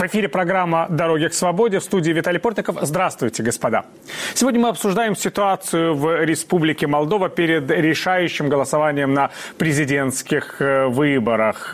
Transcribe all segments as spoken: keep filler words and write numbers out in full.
В эфире программа «Дороги к свободе», в студии Виталий Портников. Здравствуйте, господа. Сегодня мы обсуждаем ситуацию в Республике Молдова перед решающим голосованием на президентских выборах.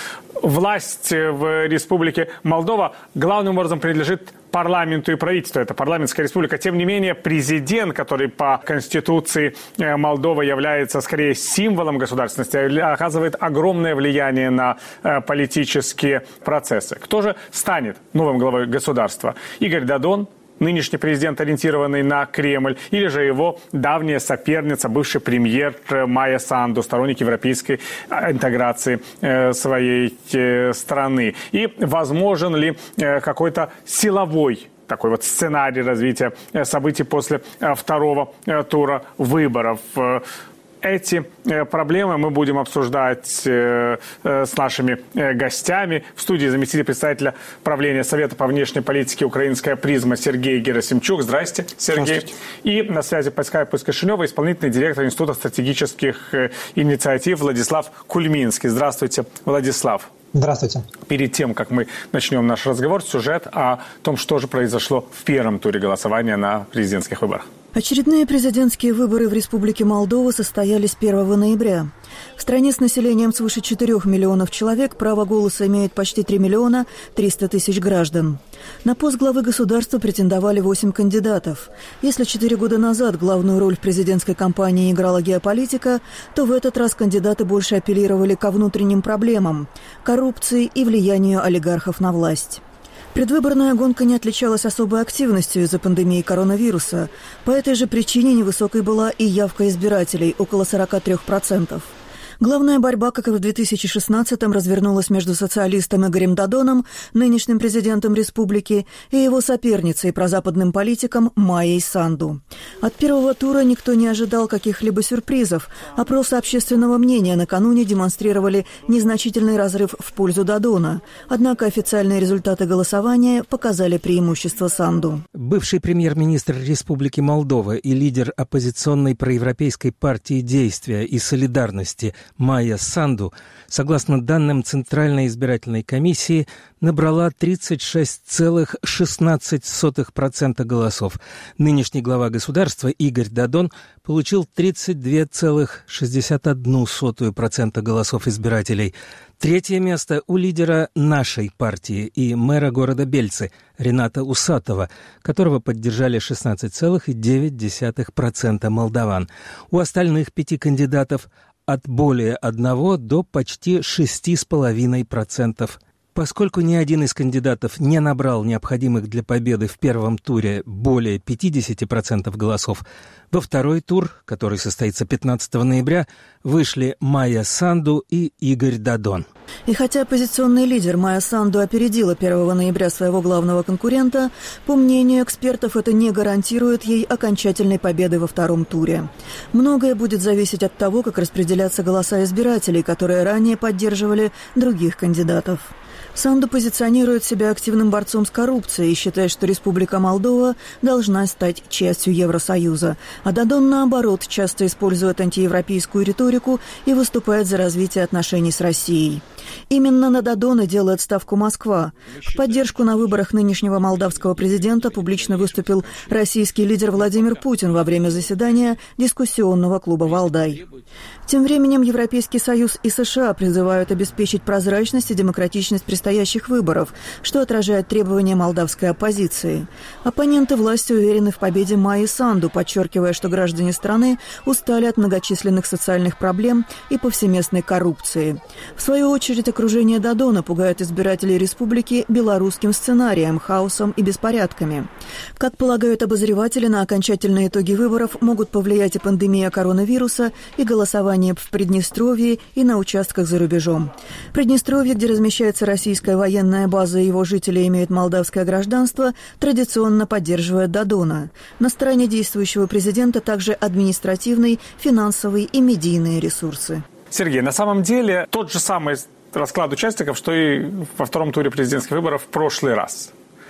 Власть в Республике Молдова главным образом принадлежит парламенту и правительству. Это парламентская республика. Тем не менее, президент, который по Конституции Молдовы является скорее символом государственности, оказывает огромное влияние на политические процессы. Кто же станет новым главой государства? Игорь Додон, нынешний президент, ориентированный на Кремль, или же его давняя соперница, бывший премьер Майя Санду, сторонник европейской интеграции своей страны. И возможен ли какой-то силовой такой вот сценарий развития событий после второго тура выборов? Эти проблемы мы будем обсуждать с нашими гостями. В студии заместитель председателя правления Совета по внешней политике «Украинская призма» Сергей Герасимчук. Здрасте, Сергей. Здравствуйте. И на связи по скайпу из Кишинева исполнительный директор Института стратегических инициатив Владислав Кульминский. Здравствуйте, Владислав. Здравствуйте. Перед тем, как мы начнем наш разговор, сюжет о том, что же произошло в первом туре голосования на президентских выборах. Очередные президентские выборы в Республике Молдова состоялись первого ноября. В стране с населением свыше четырёх миллионов человек право голоса имеют почти три миллиона триста тысяч граждан. На пост главы государства претендовали восемь кандидатов. Если четыре года назад главную роль в президентской кампании играла геополитика, то в этот раз кандидаты больше апеллировали ко внутренним проблемам, коррупции и влиянию олигархов на власть. Предвыборная гонка не отличалась особой активностью из-за пандемии коронавируса. По этой же причине невысокой была и явка избирателей – около сорок три процента. Главная борьба, как и в две тысячи шестнадцатом, развернулась между социалистом Игорем Додоном, нынешним президентом республики, и его соперницей, прозападным политиком Майей Санду. От первого тура никто не ожидал каких-либо сюрпризов. Опросы общественного мнения накануне демонстрировали незначительный разрыв в пользу Додона. Однако официальные результаты голосования показали преимущество Санду. Бывший премьер-министр Республики Молдова и лидер оппозиционной проевропейской партии «Действия и солидарности» Майя Санду, согласно данным Центральной избирательной комиссии, набрала тридцать шесть целых шестнадцать сотых процента голосов. Нынешний глава государства Игорь Додон получил тридцать два целых шестьдесят одну сотую процента голосов избирателей. Третье место у лидера нашей партии и мэра города Бельцы Рената Усатова, которого поддержали шестнадцать целых девять десятых процента молдаван. У остальных пяти кандидатов от более одного до почти шести с половиной процентов. Поскольку ни один из кандидатов не набрал необходимых для победы в первом туре более пятидесяти процентов голосов, во второй тур, который состоится пятнадцатого ноября, вышли Майя Санду и Игорь Додон. И хотя оппозиционный лидер Майя Санду опередила первого ноября своего главного конкурента, по мнению экспертов, это не гарантирует ей окончательной победы во втором туре. Многое будет зависеть от того, как распределятся голоса избирателей, которые ранее поддерживали других кандидатов. Санду позиционирует себя активным борцом с коррупцией и считает, что Республика Молдова должна стать частью Евросоюза. А Додон, наоборот, часто использует антиевропейскую риторику и выступает за развитие отношений с Россией. Именно на Додона делает ставку Москва. В поддержку на выборах нынешнего молдавского президента публично выступил российский лидер Владимир Путин во время заседания дискуссионного клуба «Валдай». Тем временем Европейский Союз и США призывают обеспечить прозрачность и демократичность предстоящих выборов, что отражает требования молдавской оппозиции. Оппоненты власти уверены в победе Майи Санду, подчеркивая, что граждане страны устали от многочисленных социальных проблем и повсеместной коррупции. В свою очередь, окружение Додона пугает избирателей республики белорусским сценарием, хаосом и беспорядками. Как полагают обозреватели, на окончательные итоги выборов могут повлиять и пандемия коронавируса, и голосование в Приднестровье, и на участках за рубежом. Приднестровье, где размещается российская военная база и его жители имеют молдавское гражданство, традиционно поддерживает Додона. На стороне действующего президента также административные, финансовые и медийные ресурсы. Сергей, на самом деле тот же самый расклад участников, что и во втором туре президентских выборов в прошлый раз.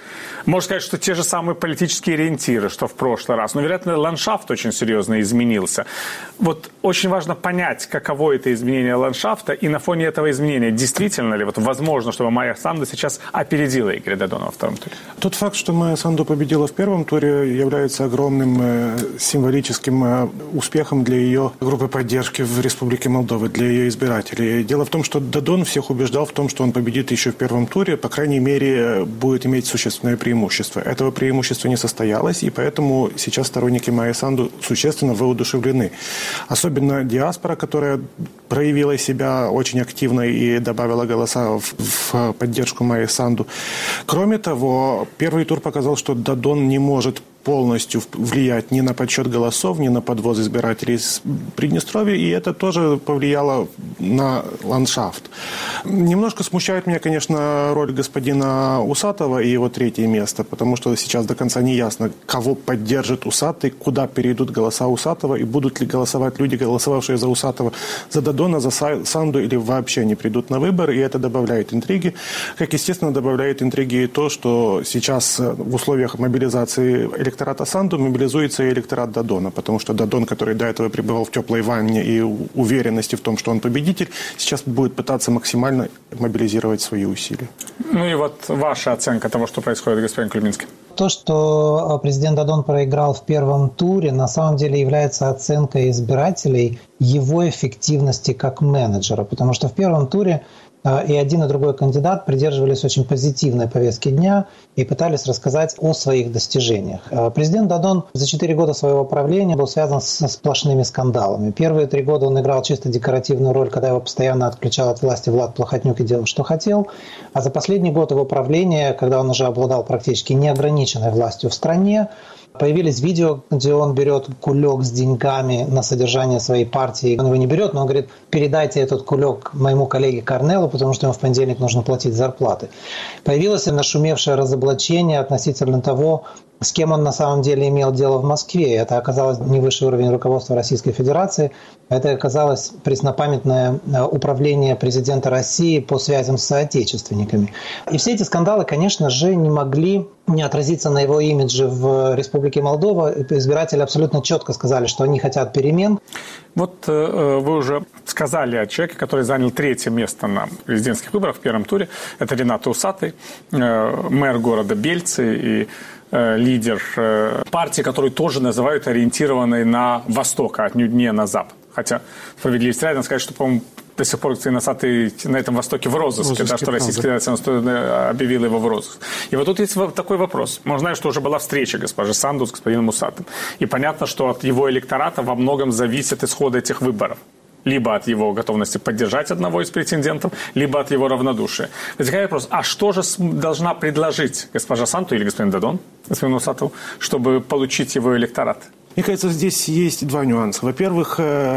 Можно сказать, что те же самые политические ориентиры, что в прошлый раз. Но, вероятно, ландшафт очень серьезно изменился. Вот очень важно понять, каково это изменение ландшафта, и на фоне этого изменения действительно ли вот возможно, чтобы Майя Санду сейчас опередила Игоря Додона во втором туре? Тот факт, что Майя Санду победила в первом туре, является огромным э, символическим э, успехом для ее группы поддержки в Республике Молдова, для ее избирателей. Дело в том, что Додон всех убеждал в том, что он победит еще в первом туре, по крайней мере, будет иметь существенное преимущество. Этого преимущества не состоялось, и поэтому сейчас сторонники Майи Санду существенно воодушевлены. Особенно диаспора, которая проявила себя очень активно и добавила голоса в, в поддержку Майи Санду. Кроме того, первый тур показал, что Додон не может полностью влиять ни на подсчет голосов, ни на подвоз избирателей из Приднестровья, и это тоже повлияло на ландшафт. Немножко смущает меня, конечно, роль господина Усатова и его третье место, потому что сейчас до конца не ясно, кого поддержит Усатый, куда перейдут голоса Усатова, и будут ли голосовать люди, голосовавшие за Усатова, за Додона, за Санду, или вообще не придут на выборы, и это добавляет интриги. Как, естественно, добавляет интриги и то, что сейчас в условиях мобилизации электората Санду мобилизуется и электорат Додона, потому что Додон, который до этого пребывал в теплой ванне и уверенности в том, что он победитель, сейчас будет пытаться максимально мобилизировать свои усилия. Ну и вот ваша оценка того, что происходит, господин Кульминский. То, что президент Додон проиграл в первом туре, на самом деле является оценкой избирателей его эффективности как менеджера, потому что в первом туре и один, и другой кандидат придерживались очень позитивной повестки дня и пытались рассказать о своих достижениях. Президент Додон за четыре года своего правления был связан со сплошными скандалами. Первые три года он играл чисто декоративную роль, когда его постоянно отключал от власти Влад Плохотнюк и делал, что хотел. А за последний год его правления, когда он уже обладал практически неограниченной властью в стране, появились видео, где он берет кулек с деньгами на содержание своей партии. Он его не берет, но он говорит: передайте этот кулек моему коллеге Корнелу, потому что ему в понедельник нужно платить зарплаты. Появилось нашумевшее разоблачение относительно того, с кем он на самом деле имел дело в Москве. Это оказалось не высший уровень руководства Российской Федерации, это оказалось преснопамятное управление президента России по связям с соотечественниками. И все эти скандалы, конечно же, не могли не отразиться на его имидже в Республике Молдова. Избиратели абсолютно четко сказали, что они хотят перемен. Вот э, вы уже сказали о человеке, который занял третье место на президентских выборах в первом туре. Это Ренат Усатый, э, мэр города Бельцы и э, лидер э, партии, которую тоже называют ориентированной на восток, а отнюдь не на запад. Хотя справедливости ради, надо сказать, что, по-моему, до сих пор Усатый на этом востоке в розыске, да, что Российская Федерация объявила его в розыск. И вот тут есть такой вопрос. Мы знаем, что уже была встреча госпожи Санду с господином Усатым. И понятно, что от его электората во многом зависит исход этих выборов. Либо от его готовности поддержать одного из претендентов, либо от его равнодушия. Возникает вопрос, а что же должна предложить госпожа Санду или господин Додон, господину Усатову, чтобы получить его электорат? Мне кажется, здесь есть два нюанса. Во-первых,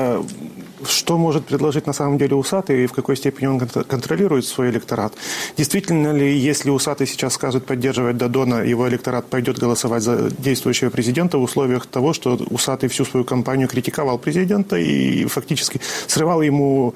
что может предложить на самом деле Усатый и в какой степени он контролирует свой электорат. Действительно ли, если Усатый сейчас скажет поддерживать Додона, его электорат пойдет голосовать за действующего президента в условиях того, что Усатый всю свою кампанию критиковал президента и фактически срывал ему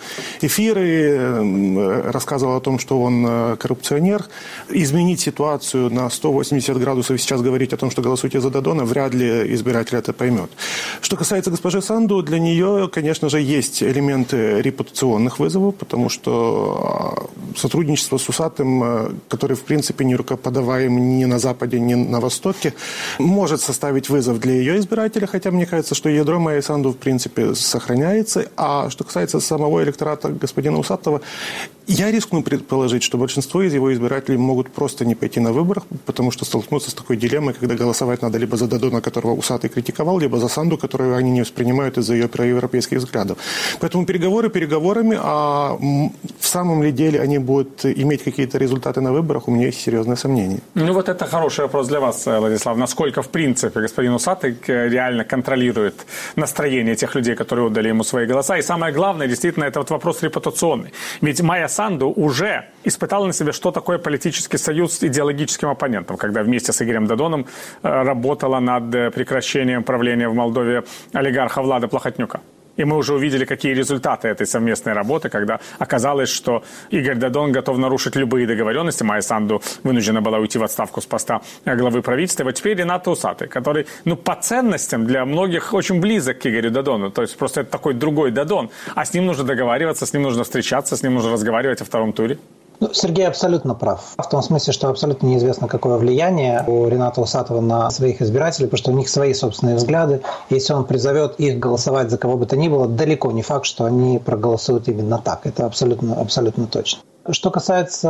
эфиры, рассказывал о том, что он коррупционер. Изменить ситуацию на сто восемьдесят градусов и сейчас говорить о том, что голосуйте за Додона, вряд ли избиратель это поймет. Что касается госпожи Санду, для нее, конечно же, есть элементы репутационных вызовов, потому что сотрудничество с Усатым, который, в принципе, не рукоподаваем ни на Западе, ни на Востоке, может составить вызов для ее избирателя, хотя мне кажется, что ядро Майи Санду, в принципе, сохраняется. А что касается самого электората господина Усатова, я рискну предположить, что большинство из его избирателей могут просто не пойти на выборы, потому что столкнуться с такой дилеммой, когда голосовать надо либо за Додона, которого Усатый критиковал, либо за Санду, которую они не воспринимают из-за ее проевропейских взглядов. Поэтому переговоры переговорами, а в самом ли деле они будут иметь какие-то результаты на выборах, у меня есть серьезные сомнения. Ну вот это хороший вопрос для вас, Владислав. Насколько, в принципе, господин Усатый реально контролирует настроение тех людей, которые отдали ему свои голоса? И самое главное, действительно, это вот вопрос репутационный. Ведь Майя Санду уже испытала на себе, что такое политический союз с идеологическим оппонентом, когда вместе с Игорем Додоном работала над прекращением правления в Молдове олигарха Влада Плохотнюка. И мы уже увидели, какие результаты этой совместной работы, когда оказалось, что Игорь Додон готов нарушить любые договоренности. Майя Санду вынуждена была уйти в отставку с поста главы правительства. И вот теперь Ренато Усатый, который, ну, по ценностям для многих очень близок к Игорю Додону. То есть просто это такой другой Додон. А с ним нужно договариваться, с ним нужно встречаться, с ним нужно разговаривать о втором туре. Ну, Сергей абсолютно прав. В том смысле, что абсолютно неизвестно, какое влияние у Рената Усатова на своих избирателей, потому что у них свои собственные взгляды. Если он призовет их голосовать за кого бы то ни было, далеко не факт, что они проголосуют именно так. Это абсолютно, абсолютно точно. Что касается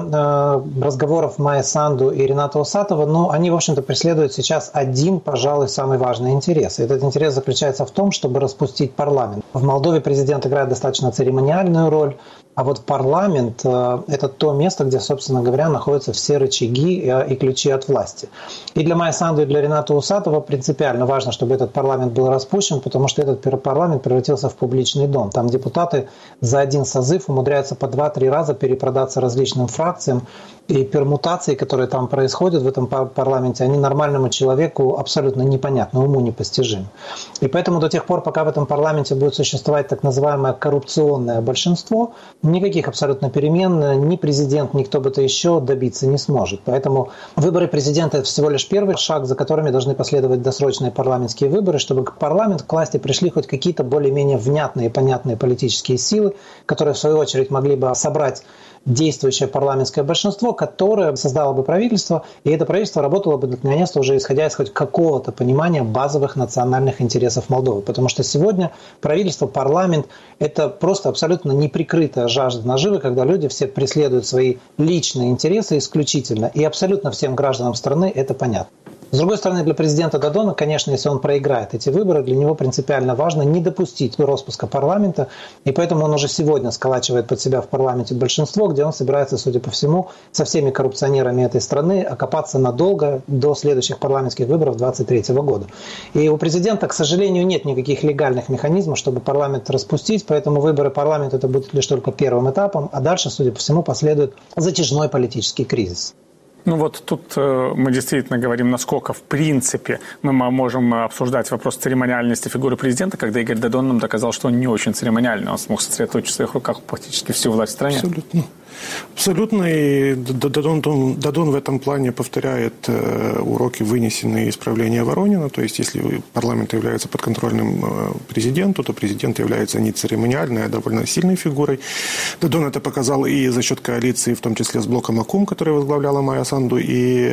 э, разговоров Майи Санду и Рената Усатова, ну, они, в общем-то, преследуют сейчас один, пожалуй, самый важный интерес. И этот интерес заключается в том, чтобы распустить парламент. В Молдове президент играет достаточно церемониальную роль, а вот парламент э, – это то место, где, собственно говоря, находятся все рычаги э, и ключи от власти. И для Майи Санду, и для Рената Усатова принципиально важно, чтобы этот парламент был распущен, потому что этот парламент превратился в публичный дом. Там депутаты за один созыв умудряются по два-три раза перепродаться различным фракциям, и пермутации, которые там происходят в этом парламенте, они нормальному человеку абсолютно непонятны, уму непостижимы. И поэтому до тех пор, пока в этом парламенте будет существовать так называемое коррупционное большинство, никаких абсолютно перемен ни президент, ни кто бы то еще добиться не сможет. Поэтому выборы президента – это всего лишь первый шаг, за которыми должны последовать досрочные парламентские выборы, чтобы к парламенту, к власти пришли хоть какие-то более-менее внятные и понятные политические силы, которые, в свою очередь, могли бы собрать действующее парламентское большинство, которое создало бы правительство, и это правительство работало бы наконец-то уже исходя из хоть какого-то понимания базовых национальных интересов Молдовы. Потому что сегодня правительство, парламент – это просто абсолютно неприкрытая жажда наживы, когда люди все преследуют свои личные интересы исключительно, и абсолютно всем гражданам страны это понятно. С другой стороны, для президента Додона, конечно, если он проиграет эти выборы, для него принципиально важно не допустить распуска парламента, и поэтому он уже сегодня сколачивает под себя в парламенте большинство, где он собирается, судя по всему, со всеми коррупционерами этой страны окопаться надолго до следующих парламентских выборов две тысячи двадцать третьего года. И у президента, к сожалению, нет никаких легальных механизмов, чтобы парламент распустить, поэтому выборы парламента это будут лишь только первым этапом, а дальше, судя по всему, последует затяжной политический кризис. Ну вот тут э, мы действительно говорим, насколько в принципе мы можем обсуждать вопрос церемониальности фигуры президента, когда Игорь Додон нам доказал, что он не очень церемониальный, он смог сосредоточить в своих руках практически всю власть в стране. Абсолютно. Абсолютно. И Додон, Додон в этом плане повторяет уроки, вынесенные из правления Воронина. То есть, если парламент является подконтрольным президенту, то президент является не церемониальной, а довольно сильной фигурой. Додон это показал и за счет коалиции, в том числе с блоком АКУМ, который возглавляла Майя Санду и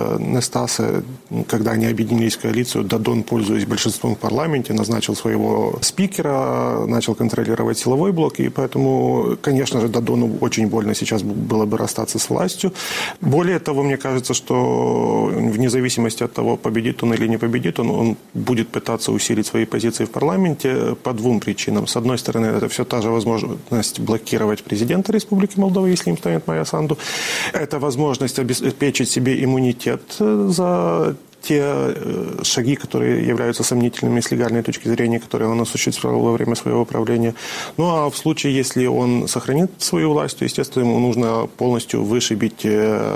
Нестаса. Когда они объединились в коалицию, Додон, пользуясь большинством в парламенте, назначил своего спикера, начал контролировать силовой блок. И поэтому, конечно же, Додону очень больно сейчас было бы расстаться с властью. Более того, мне кажется, что вне зависимости от того, победит он или не победит, он, он будет пытаться усилить свои позиции в парламенте по двум причинам. С одной стороны, это все та же возможность блокировать президента Республики Молдова, если им станет Майя Санду. Это возможность обеспечить себе иммунитет за те шаги, которые являются сомнительными с легальной точки зрения, которые он осуществлял во время своего правления. Ну а в случае, если он сохранит свою власть, то, естественно, ему нужно полностью вышибить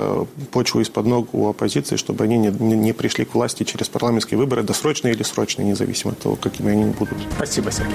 почву из-под ног у оппозиции, чтобы они не, не пришли к власти через парламентские выборы, досрочные или срочные, независимо от того, какими они будут. Спасибо, Сергей.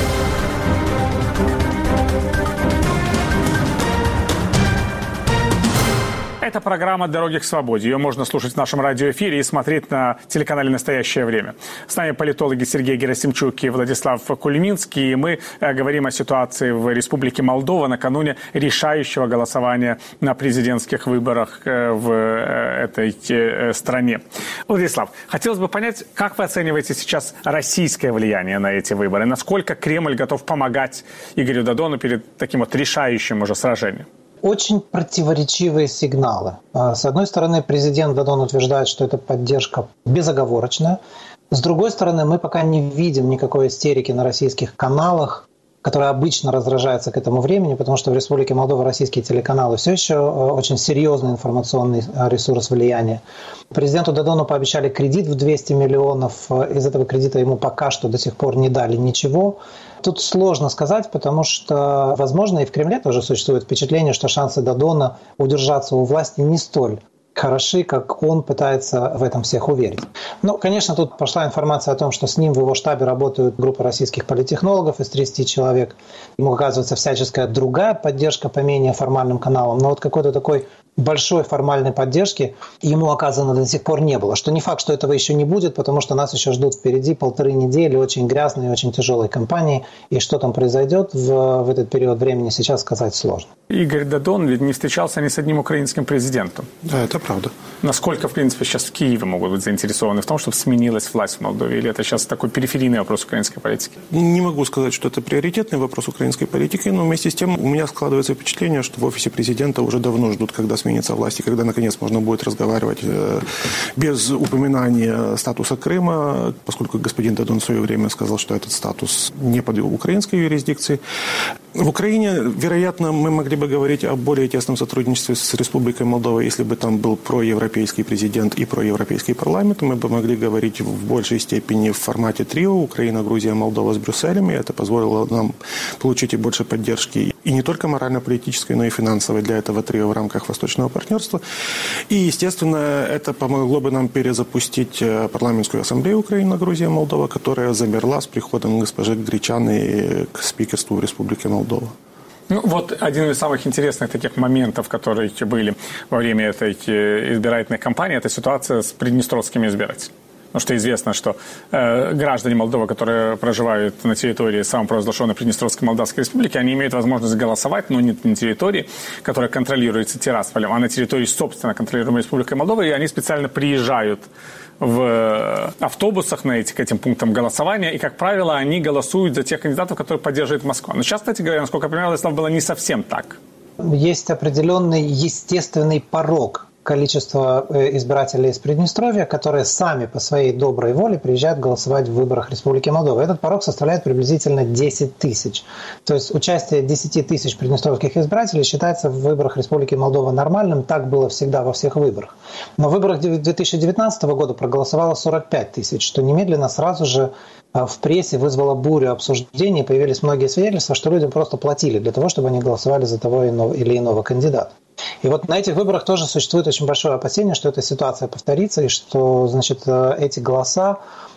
Это программа «Дороги к свободе». Ее можно слушать в нашем радиоэфире и смотреть на телеканале «Настоящее время». С нами политологи Сергей Герасимчук и Владислав Кулиминский. И мы говорим о ситуации в Республике Молдова накануне решающего голосования на президентских выборах в этой стране. Владислав, хотелось бы понять, как вы оцениваете сейчас российское влияние на эти выборы? Насколько Кремль готов помогать Игорю Додону перед таким вот решающим уже сражением? Очень противоречивые сигналы. С одной стороны, президент Додон утверждает, что эта поддержка безоговорочная. С другой стороны, мы пока не видим никакой истерики на российских каналах, которая обычно разражается к этому времени, потому что в Республике Молдова российские телеканалы все еще очень серьезный информационный ресурс влияния. Президенту Додону пообещали кредит в двести миллионов. Из этого кредита ему пока что до сих пор не дали ничего. Тут сложно сказать, потому что, возможно, и в Кремле тоже существует впечатление, что шансы Додона удержаться у власти не столь хороши, как он пытается в этом всех уверить. Ну, конечно, тут пошла информация о том, что с ним в его штабе работают группа российских политтехнологов из тридцати человек. Ему оказывается всяческая другая поддержка по менее формальным каналам. Но вот какой-то такой большой формальной поддержки ему оказано до сих пор не было. Что не факт, что этого еще не будет, потому что нас еще ждут впереди полторы недели очень грязной и очень тяжелой кампании. И что там произойдет в, в этот период времени, сейчас сказать сложно. Игорь Дадон ведь не встречался ни с одним украинским президентом. Да, это правда. Насколько, в принципе, сейчас в Киеве могут быть заинтересованы в том, чтобы сменилась власть в Молдове? Или это сейчас такой периферийный вопрос украинской политики? Не могу сказать, что это приоритетный вопрос украинской политики, но вместе с тем у меня складывается впечатление, что в офисе президента уже давно ждут, когда сменится власть, и когда, наконец, можно будет разговаривать без упоминания статуса Крыма, поскольку господин Дадон в свое время сказал, что этот статус не под украинской юрисдикцией. В Украине, вероятно, мы могли бы говорить о более тесном сотрудничестве с Республикой Молдова, если бы там был проевропейский президент и проевропейский парламент. Мы бы могли говорить в большей степени в формате трио Украина, Грузия, Молдова с Брюсселем, и это позволило нам получить и больше поддержки, и не только морально-политической, но и финансовой для этого трио в рамках Восточного партнерства. И, естественно, это помогло бы нам перезапустить парламентскую ассамблею Украина, Грузия, Молдова, которая замерла с приходом госпожи Гречаны к спикерству Республики Молдова. Ну, вот один из самых интересных таких моментов, которые были во время этой избирательной кампании, это ситуация с приднестровскими избирателями. Потому что известно, что э, граждане Молдовы, которые проживают на территории самопровозглашенной Приднестровской Молдавской Республики, они имеют возможность голосовать, но не на территории, которая контролируется Тирасполем, а на территории, собственно, контролируемой Республикой Молдова, и они специально приезжают в автобусах на эти, к этим пунктам голосования, и, как правило, они голосуют за тех кандидатов, которые поддерживает Москва. Но сейчас, кстати говоря, насколько я понимаю, Владислав, было не совсем так. Есть определенный естественный порог количества избирателей из Приднестровья, которые сами по своей доброй воле приезжают голосовать в выборах Республики Молдова. Этот порог составляет приблизительно десять тысяч. То есть участие десять тысяч приднестровских избирателей считается в выборах Республики Молдова нормальным. Так было всегда во всех выборах. Но в выборах две тысячи девятнадцатого года проголосовало сорок пять тысяч, что немедленно сразу же в прессе вызвало бурю обсуждений. Появились многие свидетельства, что людям просто платили для того, чтобы они голосовали за того или иного кандидата. И вот на этих выборах тоже существует очень большое опасение, что эта ситуация повторится, и что, значит, эти голоса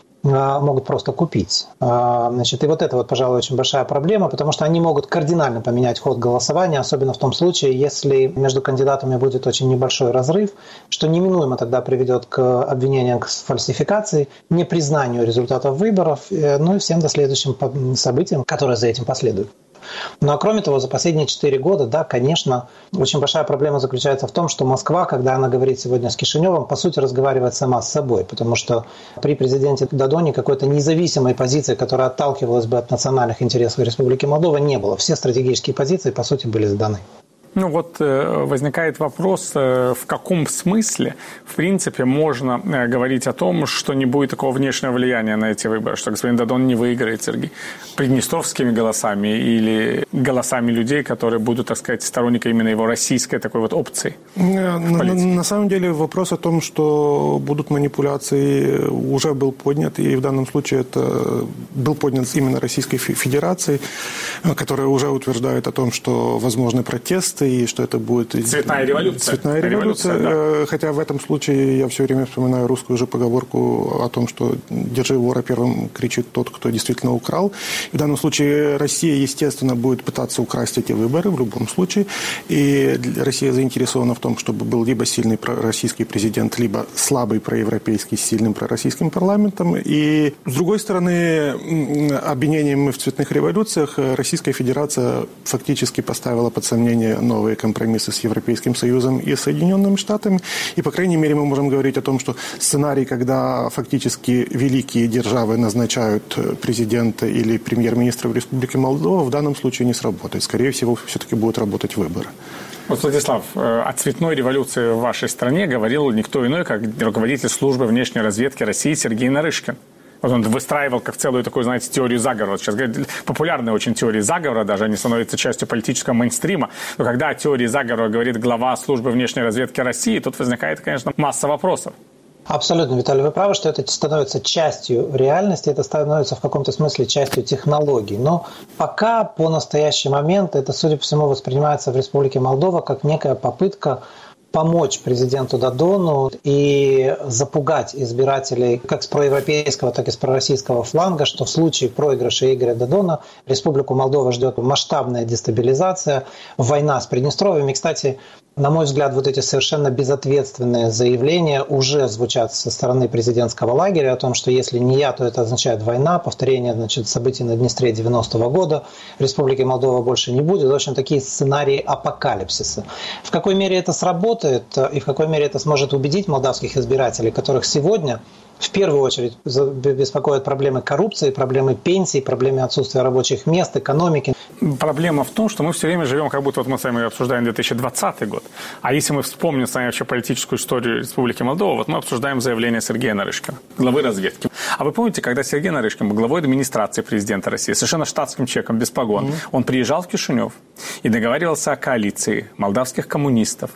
могут просто купить. Значит, и вот это, вот, пожалуй, очень большая проблема, потому что они могут кардинально поменять ход голосования, особенно в том случае, если между кандидатами будет очень небольшой разрыв, что неминуемо тогда приведет к обвинениям в фальсификации, непризнанию результатов выборов, ну и всем последующим событиям, которые за этим последуют. Ну а кроме того, за последние четыре года, да, конечно, очень большая проблема заключается в том, что Москва, когда она говорит сегодня с Кишиневым, по сути разговаривает сама с собой, потому что при президенте Дадоне какой-то независимой позиции, которая отталкивалась бы от национальных интересов Республики Молдова, не было. Все стратегические позиции, по сути, были сданы. Ну вот э, возникает вопрос, э, в каком смысле, в принципе, можно э, говорить о том, что не будет такого внешнего влияния на эти выборы, что господин Дадон не выиграет, Сергей, приднестровскими голосами или голосами людей, которые будут, так сказать, сторонниками именно его российской такой вот опции. На, на, на самом деле вопрос о том, что будут манипуляции, уже был поднят, и в данном случае это был поднят именно Российской Федерацией, которая уже утверждает о том, что возможны протесты, и что это будет... Цветная революция. Цветная революция. революция да. Хотя в этом случае я все время вспоминаю русскую же поговорку о том, что «держи вора первым», кричит тот, кто действительно украл. В данном случае Россия, естественно, будет пытаться украсть эти выборы в любом случае. И Россия заинтересована в том, чтобы был либо сильный пророссийский президент, либо слабый проевропейский с сильным пророссийским парламентом. И, с другой стороны, обвинением в цветных революциях Российская Федерация фактически поставила под сомнение новые компромиссы с Европейским Союзом и Соединенными Штатами. И, по крайней мере, мы можем говорить о том, что сценарий, когда фактически великие державы назначают президента или премьер-министра в Республике Молдова, в данном случае не сработает. Скорее всего, все-таки будут работать выборы. Вот, Владислав, о цветной революции в вашей стране говорил никто иной, как руководитель службы внешней разведки России Сергей Нарышкин. Вот он выстраивал как целую такую, знаете, теорию заговора. Сейчас говорят, популярные очень теории заговора, даже они становятся частью политического мейнстрима. Но когда о теории заговора говорит глава службы внешней разведки России, тут возникает, конечно, масса вопросов. Абсолютно, Виталий, вы правы, что это становится частью реальности, это становится в каком-то смысле частью технологий. Но пока, по настоящий момент, это, судя по всему, воспринимается в Республике Молдова как некая попытка помочь президенту Додону и запугать избирателей как с проевропейского, так и с пророссийского фланга, что в случае проигрыша Игоря Додона Республику Молдова ждет масштабная дестабилизация, война с Приднестровьем. И, кстати, на мой взгляд, вот эти совершенно безответственные заявления уже звучат со стороны президентского лагеря о том, что если не я, то это означает война, повторение, значит, событий на Днестре девяностого года, Республики Молдова больше не будет. В общем, такие сценарии апокалипсиса. В какой мере это сработает и в какой мере это сможет убедить молдавских избирателей, которых сегодня в первую очередь беспокоят проблемы коррупции, проблемы пенсий, проблемы отсутствия рабочих мест, экономики. Проблема в том, что мы все время живем, как будто вот мы с вами обсуждаем две тысячи двадцатый год. А если мы вспомним с вами вообще политическую историю Республики Молдова, вот мы обсуждаем заявление Сергея Нарышкина, главы разведки. А вы помните, когда Сергей Нарышкин был главой администрации президента России, совершенно штатским человеком, без погон, mm-hmm. он приезжал в Кишинев и договаривался о коалиции молдавских коммунистов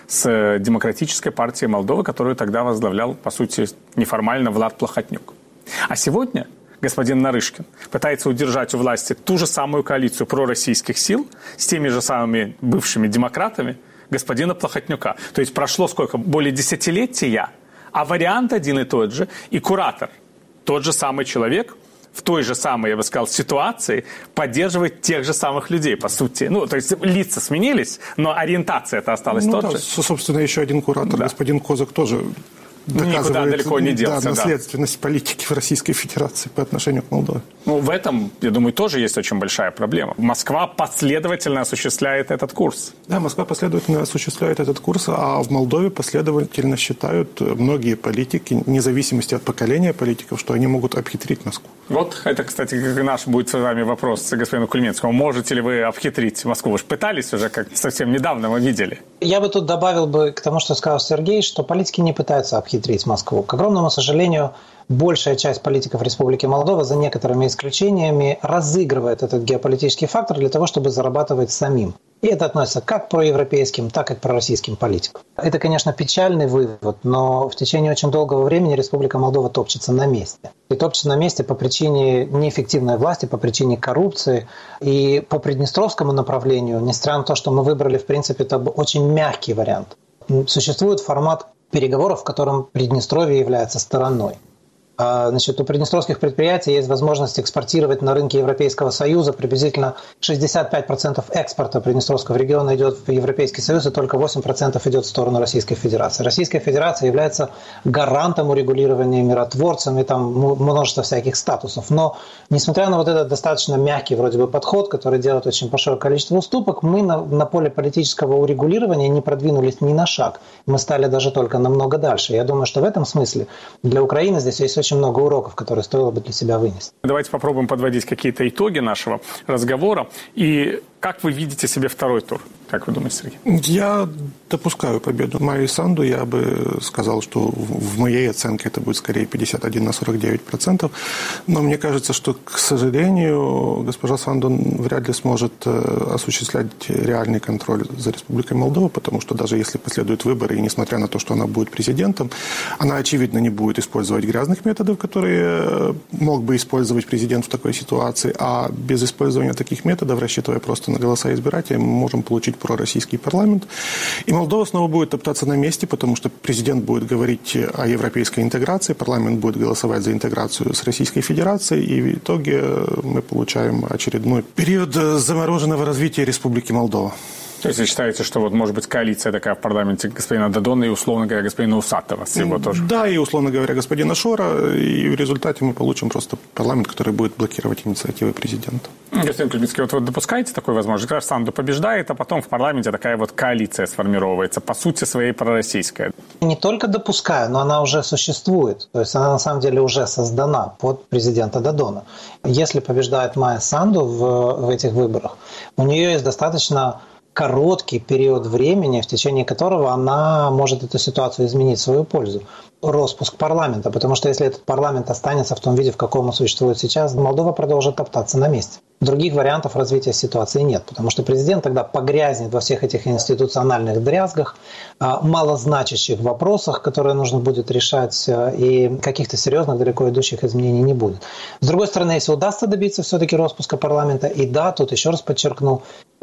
с Демократической партией Молдовы, которую тогда возглавлял, по сути, неформально Влад Плохотнюк. А сегодня господин Нарышкин пытается удержать у власти ту же самую коалицию пророссийских сил с теми же самыми бывшими демократами господина Плохотнюка. То есть прошло сколько? Более десятилетия, а вариант один и тот же, и куратор, тот же самый человек, в той же самой, я бы сказал, ситуации поддерживает тех же самых людей, по сути. Ну, то есть лица сменились, но ориентация-то осталась ну, тот да, же. Собственно, еще один куратор, да. господин Козак, тоже доказывает никуда далеко не делся, да, наследственность да. политики в Российской Федерации по отношению к Молдове. Ну, в этом, я думаю, тоже есть очень большая проблема. Москва последовательно осуществляет этот курс. Да, Москва последовательно осуществляет этот курс, а в Молдове последовательно считают многие политики, вне зависимости от поколения политиков, что они могут обхитрить Москву. Вот это, кстати, наш будет с вами вопрос господину Кульменскому. Можете ли вы обхитрить Москву? Вы же пытались уже, как совсем недавно мы видели. Я бы тут добавил бы к тому, что сказал Сергей, что политики не пытаются обхитрить Москву. К огромному сожалению, большая часть политиков Республики Молдова, за некоторыми исключениями, разыгрывает этот геополитический фактор для того, чтобы зарабатывать самим. И это относится как к проевропейским, так и к пророссийским политикам. Это, конечно, печальный вывод, но в течение очень долгого времени Республика Молдова топчется на месте. И топчется на месте по причине неэффективной власти, по причине коррупции. И по приднестровскому направлению, несмотря на то, что мы выбрали, в принципе, это очень мягкий вариант, существует формат переговоров, в котором Приднестровье является стороной. Значит, у приднестровских предприятий есть возможность экспортировать на рынке Европейского Союза. Приблизительно шестьдесят пять процентов экспорта Приднестровского региона идет в Европейский Союз, и только восемь процентов идет в сторону Российской Федерации. Российская Федерация является гарантом урегулирования, миротворцем и там множество всяких статусов. Но, несмотря на вот этот достаточно мягкий вроде бы подход, который делает очень большое количество уступок, мы на, на поле политического урегулирования не продвинулись ни на шаг. Мы стали даже только намного дальше. Я думаю, что в этом смысле для Украины здесь есть очень очень много уроков, которые стоило бы для себя вынести. Давайте попробуем подводить какие-то итоги нашего разговора. И как вы видите себе второй тур? Как вы думаете, Сергей? Я допускаю победу Майи Санду. Я бы сказал, что в моей оценке это будет скорее пятьдесят один на сорок девять процентов. Но мне кажется, что, к сожалению, госпожа Санду вряд ли сможет осуществлять реальный контроль за Республикой Молдова, потому что даже если последуют выборы, и несмотря на то, что она будет президентом, она, очевидно, не будет использовать грязных методов, которые мог бы использовать президент в такой ситуации. А без использования таких методов, рассчитывая просто на голоса избирателей, мы можем получить пророссийский парламент. И Молдова снова будет топтаться на месте, потому что президент будет говорить о европейской интеграции, парламент будет голосовать за интеграцию с Российской Федерацией, и в итоге мы получаем очередной период замороженного развития Республики Молдова. То есть вы считаете, что вот может быть коалиция такая в парламенте господина Додона и, условно говоря, господина Усатова с его тоже? Да, и, условно говоря, господина Шора, и в результате мы получим просто парламент, который будет блокировать инициативы президента. Господин Кульменский, вот вы допускаете такую возможность? Когда Санду побеждает, а потом в парламенте такая вот коалиция сформировывается, по сути своей пророссийская? Не только допускаю, но она уже существует. То есть она на самом деле уже создана под президента Додона. Если побеждает Майя Санду в, в этих выборах, у нее есть достаточно короткий период времени, в течение которого она может эту ситуацию изменить в свою пользу. Роспуск парламента, потому что если этот парламент останется в том виде, в каком он существует сейчас, Молдова продолжит топтаться на месте. Других вариантов развития ситуации нет, потому что президент тогда погрязнет во всех этих институциональных дрязгах, малозначащих вопросах, которые нужно будет решать, и каких-то серьезных, далеко идущих изменений не будет. С другой стороны, если удастся добиться все-таки распуска парламента, и да, тут еще раз подчеркну,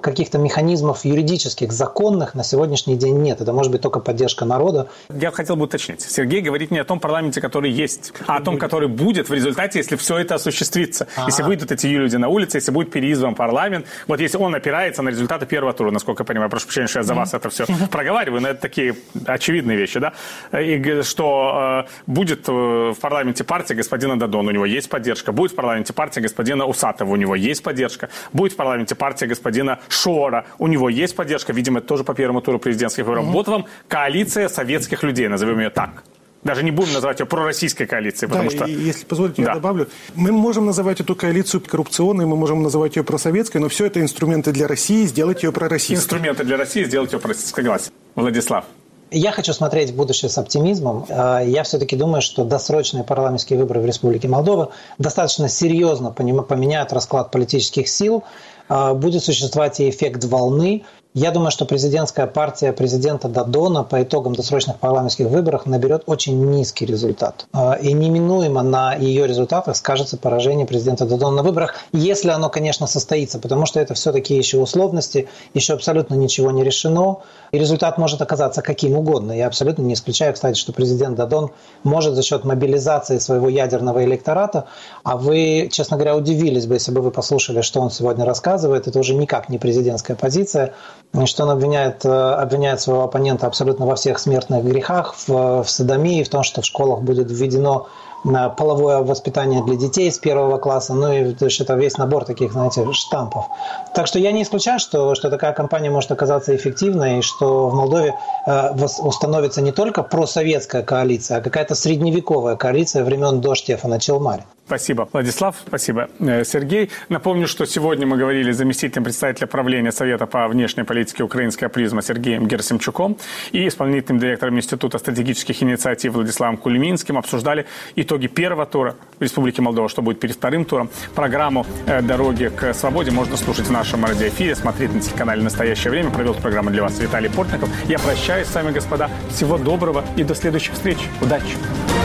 каких-то механизмов юридических, законных на сегодняшний день нет. Это может быть только поддержка народа. Я хотел бы уточнить. Сергей говорит не о том парламенте, который есть, а о том, который будет в результате, если все это осуществится. А-а-а. Если выйдут эти люди на улицы, если будет переизбран парламент. Вот если он опирается на результаты первого тура, насколько я понимаю, прошу прощения, что я за вас это все проговариваю, но это такие очевидные вещи, да, и что э, будет в парламенте партия господина Дадона, у него есть поддержка, будет в парламенте партия господина Усатова, у него есть поддержка, будет в парламенте партия господина Шора, у него есть поддержка, видимо, это тоже по первому туру президентских выборов. Mm-hmm. Вот вам коалиция советских людей, назовем ее так. Даже не будем называть ее пророссийской коалицией, потому да, что... если позволите, да. я добавлю. Мы можем называть эту коалицию коррупционной, мы можем называть ее просоветской, но все это инструменты для России, сделать ее пророссийской. Инструменты для России, сделать ее пророссийской. Согласен. Владислав. Я хочу смотреть в будущее с оптимизмом. Я все-таки думаю, что досрочные парламентские выборы в Республике Молдова достаточно серьезно поменяют расклад политических сил. Будет существовать и эффект волны. Я думаю, что президентская партия президента Дадона по итогам досрочных парламентских выборов наберет очень низкий результат. И неминуемо на ее результатах скажется поражение президента Дадона на выборах, если оно, конечно, состоится, потому что это все-таки еще условности, еще абсолютно ничего не решено, и результат может оказаться каким угодно. Я абсолютно не исключаю, кстати, что президент Дадон может за счет мобилизации своего ядерного электората, а вы, честно говоря, удивились бы, если бы вы послушали, что он сегодня рассказывает, это уже никак не президентская позиция, что он обвиняет, обвиняет своего оппонента абсолютно во всех смертных грехах, в, в содомии, в том, что в школах будет введено половое воспитание для детей с первого класса, ну и то есть это весь набор таких, знаете, штампов. Так что я не исключаю, что, что такая кампания может оказаться эффективной, и что в Молдове э, установится не только просоветская коалиция, а какая-то средневековая коалиция времен до Штефана Челмари. Спасибо, Владислав. Спасибо, Сергей. Напомню, что сегодня мы говорили с заместителем председателя правления Совета по внешней политике «Украинская призма» Сергеем Герасимчуком и исполнительным директором Института стратегических инициатив Владиславом Кулиминским. Обсуждали итоги первого тура в Республике Молдова, что будет перед вторым туром. Программу «Дороги к свободе» можно слушать в нашем радиоэфире, смотреть на телеканале «Настоящее время». Провел программу для вас Виталий Портников. Я прощаюсь с вами, господа. Всего доброго и до следующих встреч. Удачи!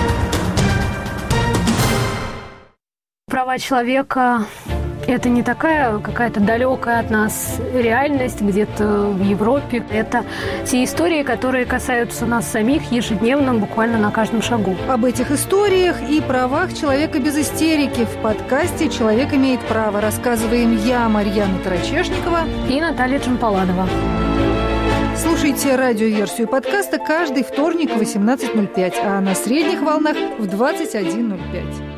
Права человека – это не такая какая-то далекая от нас реальность где-то в Европе. Это те истории, которые касаются нас самих ежедневно, буквально на каждом шагу. Об этих историях и правах человека без истерики в подкасте «Человек имеет право» рассказываем я, Марьяна Тарачешникова и Наталья Джампаладова. Слушайте радиоверсию подкаста каждый вторник в восемнадцать ноль пять, а на средних волнах в двадцать один ноль пять.